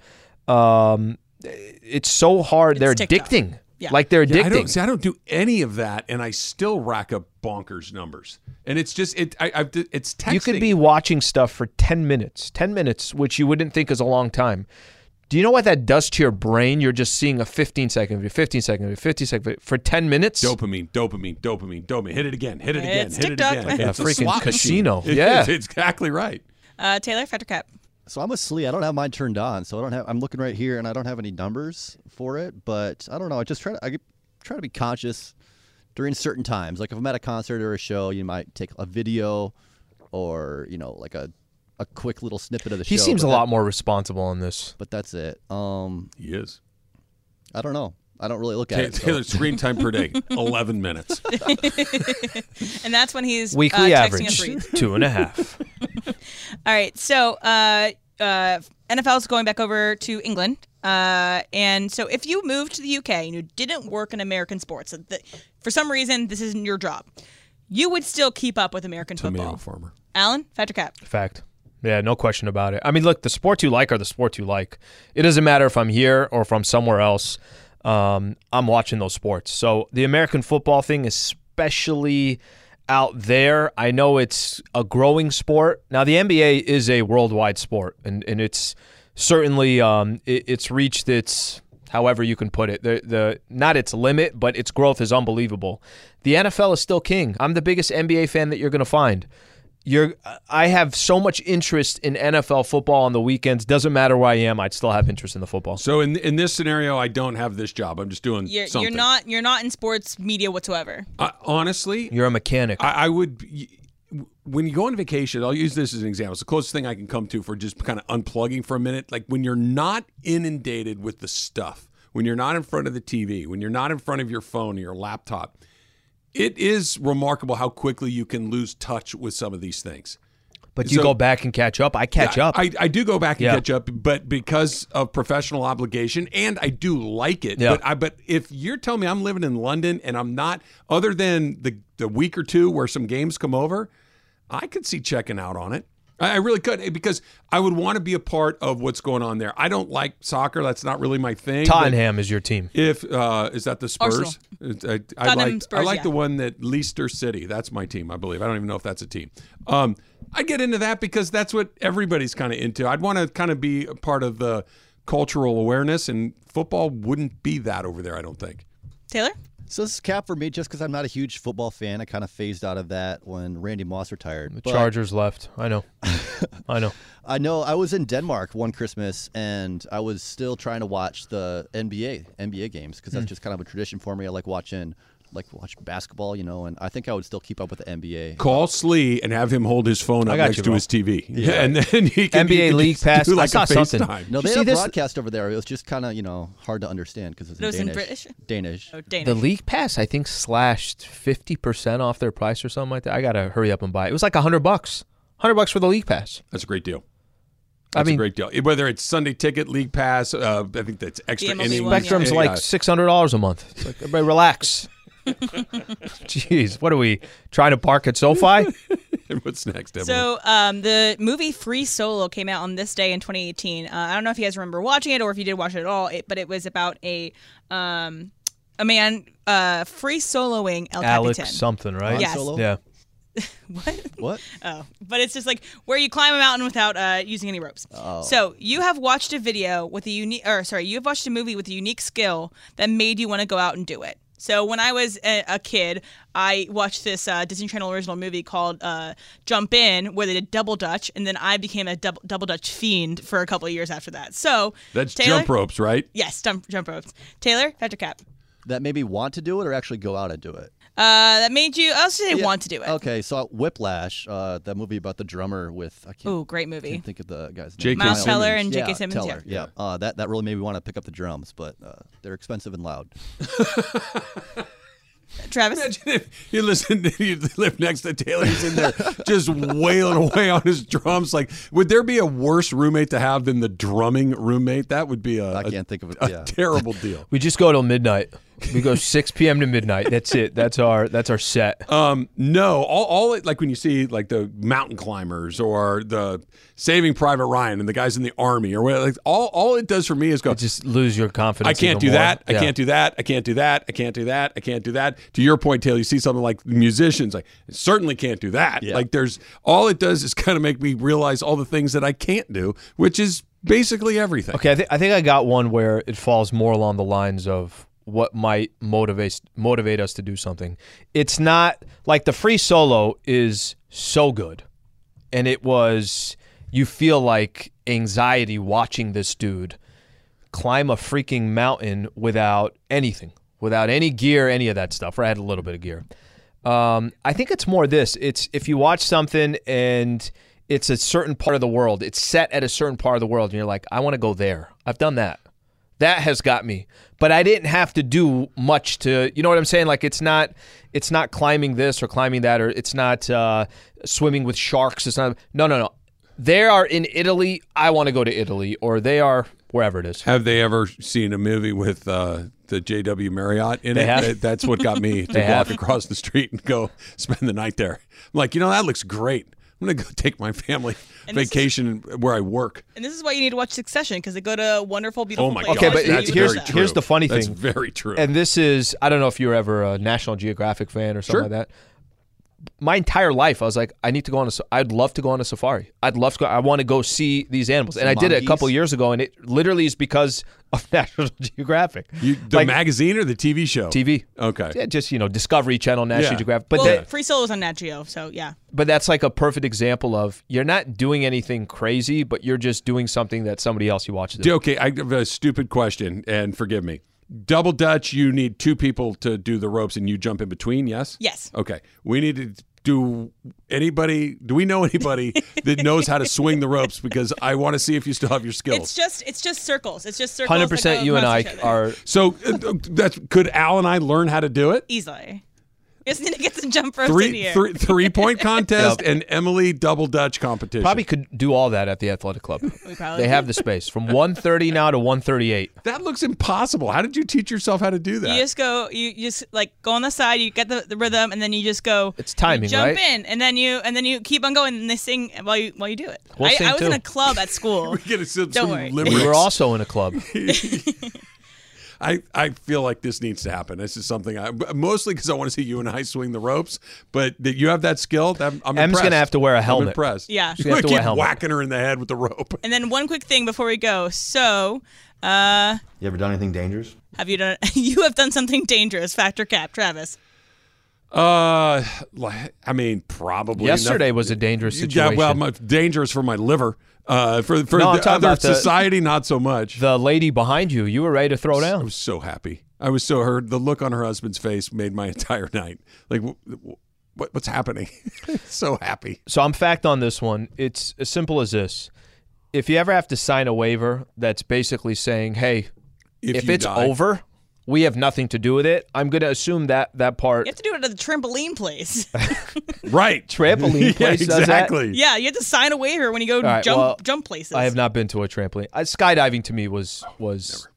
um, it's so hard. It's they're TikTok. addicting. Yeah. Like they're Yeah, I addicting. don't see. I don't do any of that, and I still rack up bonkers numbers. And it's just it. I, I it's texting. You could be watching stuff for ten minutes, ten minutes, which you wouldn't think is a long time. Do you know what that does to your brain? You're just seeing a fifteen second video, fifteen second video, fifteen second video for ten minutes. dopamine, dopamine, dopamine, dopamine. Hit it again. Hit it again. It's hit TikTok. it again. Like a it's freaking slot casino. machine. It Yeah. is. It's exactly right. Uh, Taylor, Fact or Cap? So I'm with Slee. I don't have mine turned on, so I don't have. I'm looking right here, and I don't have any numbers for it. But I don't know. I just try to. I try to be conscious during certain times. Like if I'm at a concert or a show, you might take a video, or you know, like a a quick little snippet of the He show. seems a but lot that- more responsible in this. But that's it. Um, He is. I don't know. I don't really look at it. So. Taylor's screen time per day, eleven minutes. And that's when he's weekly uh, texting average us reads. two and a half. All right, so uh, uh, N F L is going back over to England. Uh, and so if you moved to the U K and you didn't work in American sports, so that, for some reason this isn't your job, you would still keep up with American Tomato football. farmer. Alan, fact or cap? Fact. Yeah, no question about it. I mean, look, the sports you like are the sports you like. It doesn't matter if I'm here or if I'm somewhere else. Um, I'm watching those sports. So the American football thing, especially out there, I know it's a growing sport. Now, the N B A is a worldwide sport, and, and it's certainly um, it, it's reached its, however you can put it, the the not its limit, but its growth is unbelievable. The N F L is still king. I'm the biggest N B A fan that you're going to find. You're, I have so much interest in N F L football on the weekends. Doesn't matter where I am, I'd still have interest in the football. So in in this scenario, I don't have this job. I'm just doing You're, something. you're not you're not in sports media whatsoever. Uh, honestly, You're a mechanic. I, I would. When you go on vacation, I'll use this as an example. It's the closest thing I can come to for just kind of unplugging for a minute. Like when you're not inundated with the stuff, when you're not in front of the T V, when you're not in front of your phone or your laptop, it is remarkable how quickly you can lose touch with some of these things. But you So- go back and catch up. I catch Yeah, up. I, I do go back and Yeah. catch up, but because of professional obligation, and I do like it. Yeah. But I but if you're telling me I'm living in London and I'm not, other than the the week or two where some games come over, I could see checking out on it. I, I really could, because I would want to be a part of what's going on there. I don't like soccer; that's not really my thing. but Tottenham is your team. If uh, is that the Spurs? Arsenal. It's- I, I Tottenham like Spurs, I like yeah. the one that Leicester City. That's my team, I believe. I don't even know if that's a team. Um, I get into that because that's what everybody's kind of into. I'd want to kind of be a part of the cultural awareness, and football wouldn't be that over there, I don't think. Taylor? So this is cap for me just because I'm not a huge football fan. I kind of phased out of that when Randy Moss retired. The But Chargers left. I know. I know. I know I was in Denmark one Christmas, and I was still trying to watch the N B A N B A games because Hmm. that's just kind of a tradition for me. I like watching like watch basketball, you know, and I think I would still keep up with the N B A. Call Slee and have him hold his phone I up got next you, to bro. his T V. Yeah, and then he can N B A he can League just Pass. do I like saw a something. FaceTime. No, Did they you had see a this? broadcast over there. It was just kind of, you know, hard to understand because it's in It was in Danish. British? Danish. Oh, Danish. The League Pass, I think, slashed fifty percent off their price or something like that. I got to hurry up and buy it. It was like one hundred bucks. one hundred bucks for the League Pass. That's a great deal. I That's mean- a great deal. Whether it's Sunday Ticket, League Pass, uh, I think that's extra The M L B innings. one, yeah. Spectrum's Yeah. like six hundred dollars a month. It's like, everybody relax. Jeez, what are we, trying to park at SoFi? What's next, Emily? So um, the movie Free Solo came out on this day in twenty eighteen. Uh, I don't know if you guys remember watching it or if you did watch it at all, it, but it was about a um, a man uh, free soloing El Alex Capitan. something, right? Yes. Solo? Yeah. What? What? Oh, but it's just like where you climb a mountain without uh, using any ropes. Oh. So you have watched a video with a unique, or sorry, you have watched a movie with a unique skill that made you want to go out and do it. So when I was a, a kid, I watched this uh, Disney Channel original movie called uh, Jump In, where they did double dutch, and then I became a double, double dutch fiend for a couple of years after that. So That's Taylor? jump ropes, right? Yes, jump, jump ropes. Taylor, fact or cap? That made me want to do it or actually go out and do it? Uh, that made you, I'll say Yeah. want to do it. Okay, so Whiplash, uh, that movie about the drummer with I can't, Ooh, great movie. can't think of the guy's J name. K. Miles Simmons. Teller and J K. yeah, Simmons. Teller, Yeah. yeah. Uh, that that really made me want to pick up the drums, but uh, they're expensive and loud. Travis? Imagine if you listen, you live next to Taylor, he's in there just wailing away on his drums. Like, would there be a worse roommate to have than the drumming roommate? That would be a, I a- can't think of it. a Yeah. terrible deal. We just go till midnight. We go six p.m. to midnight. That's it. That's our that's our set. Um, no, all, all it, like when you see like the mountain climbers or the Saving Private Ryan and the guys in the army or whatever, like all, all it does for me is go, Just lose your confidence. I can't do even more. that. I Yeah. can't do that. I can't do that. I can't do that. I can't do that. To your point, Taylor, you see something like musicians, like certainly can't do that. Yeah. Like there's all it does is kind of make me realize all the things that I can't do, which is basically everything. Okay, I, th- I think I got one where it falls more along the lines of what might motivate motivate us to do something. It's not like the free solo is so good, and it was you feel like anxiety watching this dude climb a freaking mountain without anything, without any gear, any of that stuff. Or I had a little bit of gear. Um, I think it's more this. It's if you watch something and it's a certain part of the world, it's set at a certain part of the world, and you're like, I want to go there. I've done that. That has got me. But I didn't have to do much to, you know what I'm saying? Like it's not it's not climbing this or climbing that, or it's not uh, swimming with sharks. It's not, no, no, no. They are in Italy. I want to go to Italy, or they are wherever it is. Have they ever seen a movie with uh, the J W Marriott in They it? have. That- That's what got me to They walk have. across the street and go spend the night there. I'm like, you know, that looks great. I'm going to go take my family And this is- vacation where I work. And this is why you need to watch Succession, because they go to wonderful, beautiful Oh, my places. God. Okay, but that's here's very true. here's the funny That's thing. very true. And this is, I don't know if you were ever a National Geographic fan or something Sure. like that. My entire life, I was like, I need to go on a. I'd love to go on a safari. I'd love to go. I want to go see these animals, and I did it a monkeys? couple years ago, and it literally is because of National Geographic. You, the Like, magazine or the T V show? T V. Okay. Yeah, just you know, Discovery Channel, National Yeah. Geographic. But well, that, Free Solo was on Nat Geo, so yeah. but that's like a perfect example of you're not doing anything crazy, but you're just doing something that somebody else you watch do. Okay, I have a stupid question, and forgive me. Double Dutch, you need two people to do the ropes, and you jump in between, yes? Yes. Okay. We need to do anybody, do we know anybody that knows how to swing the ropes? Because I want to see if you still have your skills. It's just it's just circles. It's just circles. Hundred that percent, go you and across I each other. are. So uh, that's could Al and I learn how to do it? Easily. You just need to get some jump ropes in Three, here. three, three point contest and Emily double Dutch competition. Probably could do all that at the athletic club. We probably They have could. the space from one thirty now to one thirty-eight. That looks impossible. How did you teach yourself how to do that? You just go. You you just like go on the side. You get the, the rhythm, and then you just go. It's timing, you jump right? in, and then you and then you keep on going, and they sing while you while you do it. We'll I, sing I was in too. a club at school. we get some, Don't some worry. limericks. We were also in a club. I, I feel like this needs to happen. This is something I mostly because I want to see you and I swing the ropes. But that you have that skill. That, I'm Em's impressed. gonna have to wear a I'm helmet. impressed. Yeah. You're She's gonna have gonna to wear a keep helmet. whacking her in the head with the rope. And then one quick thing before we go. So, uh, You ever done anything dangerous? have you done? You have done something dangerous. Factor cap, Travis. Uh, like- I mean, probably Yesterday nothing- was a dangerous Yeah, situation. well, my, dangerous for my liver. Uh, for for No, I'm the talking other about the- society, not so much. The lady behind you, you were ready to throw I down. was so happy. I was so hurt. The look on her husband's face made my entire night. Like, wh- wh- what, what's happening? So happy. So I'm fact on this one. It's as simple as this. If you ever have to sign a waiver that's basically saying, hey, If, if, you it's die. over, we have nothing to do with it, I'm going to assume that that part. You have to do it at the trampoline place. right? Trampoline Yeah, place does that? exactly. Yeah, you have to sign a waiver when you go right, jump well, jump places. I have not been to a trampoline. I, skydiving to me was was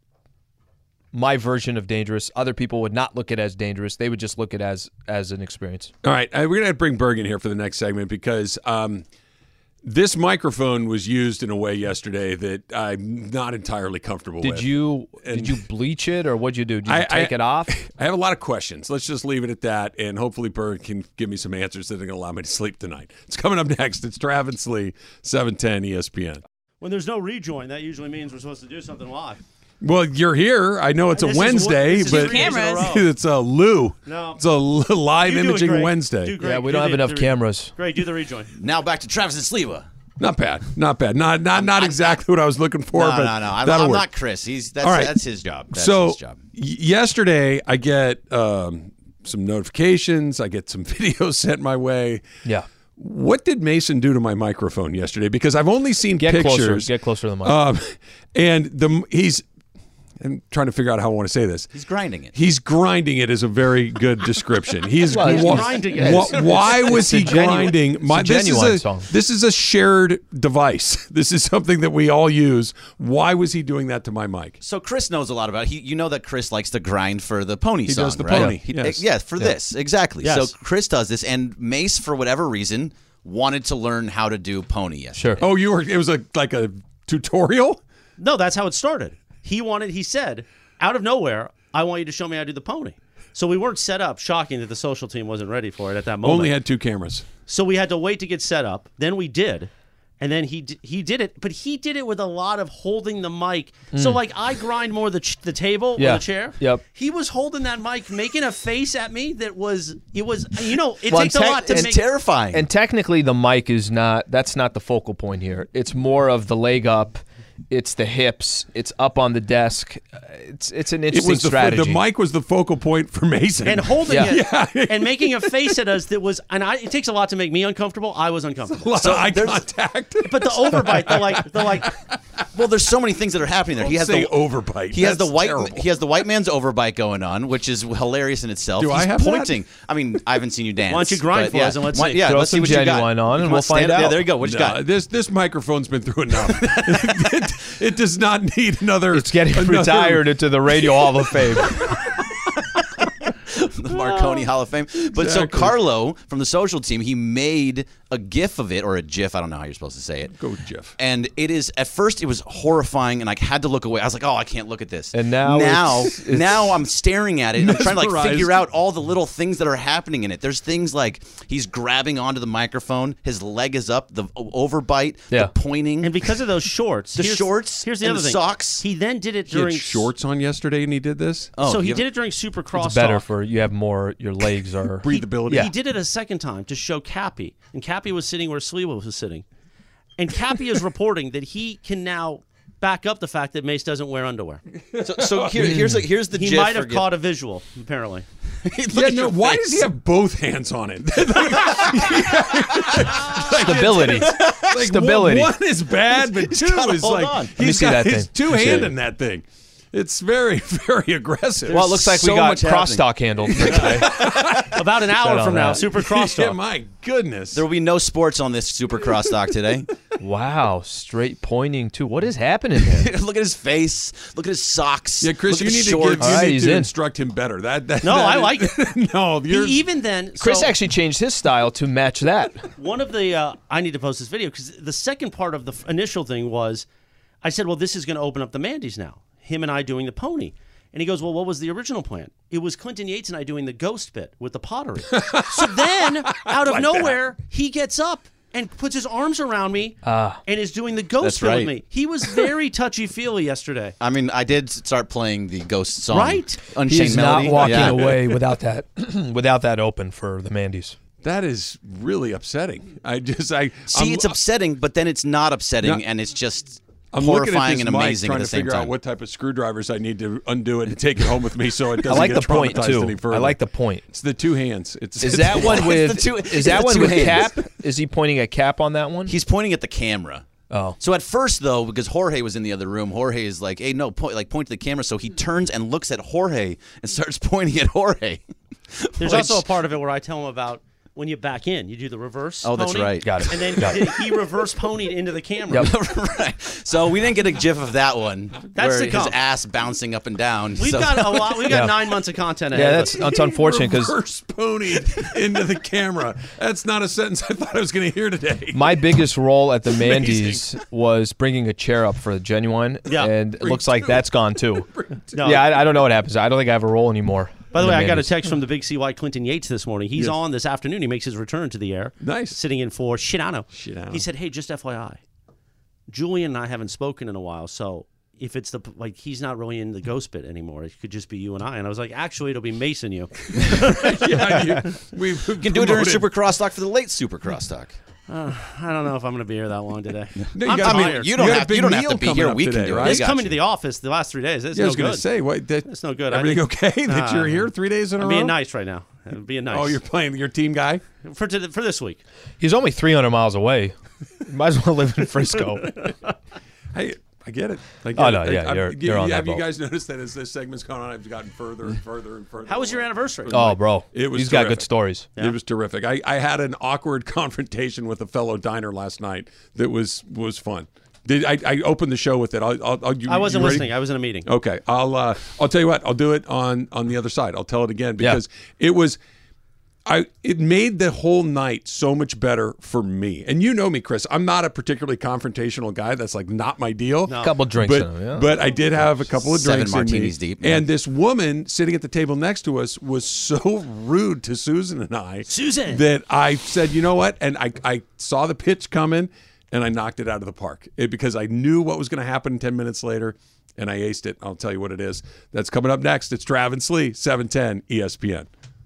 my version of dangerous. Other people would not look at it as dangerous. They would just look at it as as an experience. All right, uh, we're gonna bring Berg in here for the next segment because um, this microphone was used in a way yesterday that I'm not entirely comfortable Did with. you And- did you bleach it or what'd you do? Did you I- take I- it off? I have a lot of questions. Let's just leave it at that, and hopefully Berg can give me some answers that are going to allow me to sleep tonight. It's coming up next. It's Travis Lee, seven ten E S P N. When there's no rejoin, that usually means we're supposed to do something live. Well, you're here. I know it's a This is Wednesday, one- this is but three days in a row. it's a Lou. No. It's a live You do it, imaging Greg. Wednesday. Do Greg. Yeah, we Do don't have the- enough the re- cameras. Great, do the rejoin. Now back to Travis and Sleva. Not bad. Not bad. Not not not exactly what I was looking for, No, but no, no. I'm, that'll I'm work. not Chris. He's that's All right. that's his job. That's so his job. y- yesterday I get um, some notifications. I get some videos sent my way. Yeah. What did Mason do to my microphone yesterday? Because I've only seen Get pictures. closer. Get closer to the mic. Um, and the he's. I'm trying to figure out how I want to say this. He's grinding it. He's grinding it is a very good description. He's, Well, he's wha- grinding it. wha- It's- why it's- was it's a he genuine- grinding? it's a this genuine is a song. this is a shared device. This is something that we all use. Why was he doing that to my mic? So Chris knows a lot about it. He, you know that Chris likes to grind for the pony He song, does the right? pony, He- yes. yeah, for this exactly. Yes. So Chris does this, and Mace, for whatever reason, wanted to learn how to do pony yesterday. Sure. Oh, you were. It was a like a tutorial. No, that's how it started. He wanted. He said, out of nowhere, I want you to show me how to do the pony. So we weren't set up. Shocking that the social team wasn't ready for it at that moment. Only had two cameras. So we had to wait to get set up. Then we did. And then he d- he did it, but he did it with a lot of holding the mic. So like I grind more the ch- the table Yeah. or the chair. Yep. He was holding that mic, making a face at me that was it was you know it Well, takes a tech- lot to It's make. terrifying. And technically, the mic is not. That's not the focal point here. It's more of the leg up It's the hips. It's up on the desk. Uh, It's it's an It interesting was the, strategy. the mic was the focal point for Mason. And holding Yeah. it and making a face at us that was, and I, it takes a lot to make me uncomfortable. I was a uncomfortable. lot So of eye there's- contact. But the overbite, the like, the like, Well, there's so many things that are happening there. Don't he has say the overbite. He has the That's white. terrible. He has the white man's overbite going on, which is hilarious in itself. Do He's I have that? pointing. I mean, I haven't seen you dance. Why don't you grind but for yeah. us and let's Why- see. Yeah, Throw let's see some what you got. Genuine on and Come we'll find stand- Yeah, out. there you go. What you No, got? this this microphone's been through enough. it, it does not need another. it's getting another- retired into the Radio Hall of Fame. The Marconi Hall of Fame. But so Exactly. Carlo from the social team, he made a GIF of it or a GIF. I don't know how you're supposed to say it. Go with Jeff. And it is at first it was horrifying, and I had to look away. I was like, "Oh, I can't look at this." And now now, it's- it's- now I'm staring at it, and I'm trying to like Mesmerized. figure out all the little things that are happening in it. There's things like he's grabbing onto the microphone, his leg is up, the o- overbite, Yeah. the pointing, and because of those shorts, the here's, shorts, Here's the and other the thing. socks. He then did it He had during shorts on yesterday, and he did this. Oh, so he you did have- it during Super Crosstalk. It's better for you have more. Your legs are Breathability. Yeah. He did it a second time to show Cappy, and Cappy was sitting where Sliwa was sitting, and Cappy is reporting that he can now back up the fact that Mace doesn't wear underwear. So, so here, here's a, here's the He GIF might for have GIF. caught a visual, apparently. Look Yeah, at no. your Why face. does he have both hands on it? stability. Like, Stability. One, one is bad, but two gotta is hold like on. me he's see got that his thing. two Let me see hand it. in that thing. It's very, very aggressive. Well, it looks like so we got much happening. crosstalk handled for today. About an hour on from now, that. Super yeah, Crosstalk. my goodness. There will be no sports on this Super Cross Talk today. Wow, straight pointing too. What is happening there? Look at his face. Look at his socks. yeah, Chris, Look you at need his to, shorts. give, you All right, need he's to in. instruct him better. That, that No, that I is- like it. no, He you're, even then, Chris so actually changed his style to match that. one of the uh, I need to post this video because the second part of the f- initial thing was, I said, well, this is going to open up the Mandy's now. Him and I doing the pony. And he goes, well, what was the original plan? It was Clinton Yates and I doing the ghost bit with the pottery. So then, out of Like nowhere, he gets up and puts his arms around me and is doing the ghost That's bit with right. me. He was very touchy-feely yesterday. I mean, I did start playing the Ghost song. Right. Unchained He's Melody. not walking Yeah. away without that, without that open for the Mandy's. that is really upsetting. I just, I See, I'm, it's upsetting, but then it's not upsetting, No. and it's just I'm looking at horrifying this and mic amazing trying at the to same figure time. out what type of screwdrivers I need to undo it and take it home with me so it I doesn't like get the point traumatized too. any further. I like the point. It's the two hands. It's Is it's- that one It's with? the two- it's is that the one two with hands. Cap? Is he pointing at Cap on that one? He's pointing at the camera. Oh. So at first, though, because Jorge was in the other room, Jorge is like, "Hey, no, point, like point to the camera." So he turns and looks at Jorge and starts pointing at Jorge. There's Which- also a part of it where I tell him about when you back in, you do the reverse Oh, that's pony, right. Got it. And then Got he, it. did- he reverse ponied into the camera. Yep. right. So we didn't get a gif of that one. That's where to his come. ass bouncing up and down. We've So- got a lot. We've got Yeah. nine months of content ahead Yeah, of that's us. that's unfortunate because reverse ponied into the camera. That's not a sentence I thought I was going to hear today. my biggest role at the Mandy's was bringing a chair up for the Genuine, Yeah. and it looks like that's gone too. No. Yeah, I, I don't know what happens. I don't think I have a role anymore. By the in way, I got a Mandy's. text from the Big C Y Clinton Yates this morning. He's Yes. on this afternoon. He makes his return to the air. Nice. Sitting in for Shidano. Shidano. He said, hey, just F Y I, Julian and I haven't spoken in a while, so if it's the, like, he's not really in the ghost bit anymore. It could just be you and I. And I was like, actually, it'll be Mason you. yeah, you, we You can do it during Super Crosstalk for the late Super Crosstalk. Uh, I don't know if I'm going to be here that long today. No, you I'm got- I mean, tired. you don't You got a have big you don't have meal to be coming here. up We can today, do it. right? I This got coming you. to the office the last three days. It's Yeah, I no was going to good. say, what? That, It's no good. I Everything need- okay that you're Nah. here three days in a I'm row? being nice right now. I'm being nice. Oh, you're playing your team guy? for to, for this week. He's only three hundred miles away. Might as well live in Frisco. Hey, I get it. I get Oh, it. no, I- yeah, I- you're- you- you're on Have that you boat. guys noticed that as this segment's gone on, I've gotten further and further and further? How was your away anniversary? from Oh, the mic. bro, It was he's got good terrific. stories. It was terrific. I, I had an awkward confrontation with a fellow diner last night that was was fun. Did I, I opened the show with it? I'll, I'll, I'll, you, I wasn't you ready? listening. I was in a meeting. Okay, I'll uh, I'll tell you what. I'll do it on on the other side. I'll tell it again because it was. I it made the whole night so much better for me. And you know me, Chris. I'm not a particularly confrontational guy. That's like not my deal. No. Couple drinks But, in him, yeah. but I did have a couple of Seven drinks martinis in me. deep, yeah. And this woman sitting at the table next to us was so rude to Susan and I. Susan! That I said, you know what? And I, I saw the pitch coming and I knocked it out of the park it, because I knew what was going to happen ten minutes later. And I aced it. I'll tell you what it is. That's coming up next. It's Travis Lee, seven ten E S P N.